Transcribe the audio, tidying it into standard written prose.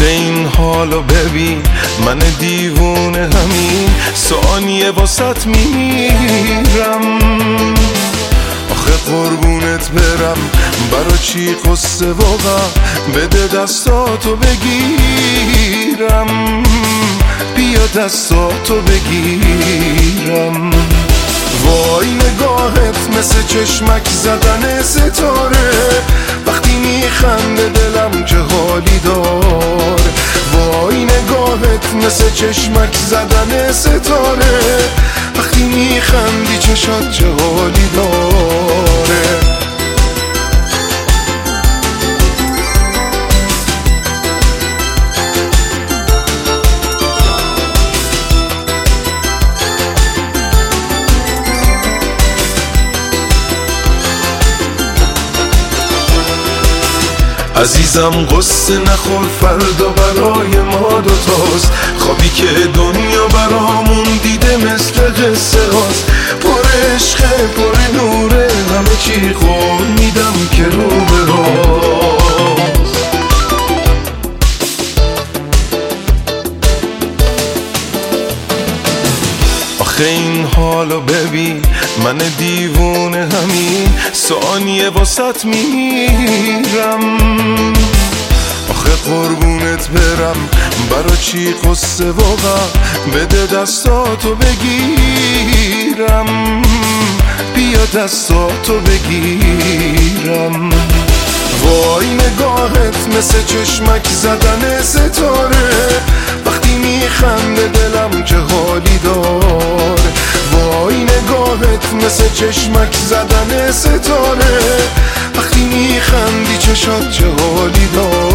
این حالو ببین، من دیوونه همین ثانیه واسط میمیرم. آخه قربونت برم، برا چی قصه واقعا؟ بده دستاتو بگیرم، بیا دستاتو بگیرم. وای نگاهت مثل چشمک زدن ستاره، وقتی میخنده دلم چه حالی دار. وای نگاهت مثل چشمک زدن ستاره، وقتی میخندی چشات چه حالی داره. عزیزم قصه نخور، فردا برای ما دوتاست. خوابی که دنیا برامون دیده مثل قصه هاست. پر عشقه پر نوره، همه چی قول میدم که رو به راست. آخه این حالو ببین، من دیوونه همین ثانیه واسط میمیرم. آخه قربونت برم، برا چی قصه واقعا؟ بده دستاتو بگیرم، بیا دستاتو بگیرم. وای نگاهت مثل چشمک زدن ستاره، وقتی میخنده دلم چه حالی دار. وای نگاهت مثل چشمک زدن ستاره، وقتی میخندی چشات چه حالی دار.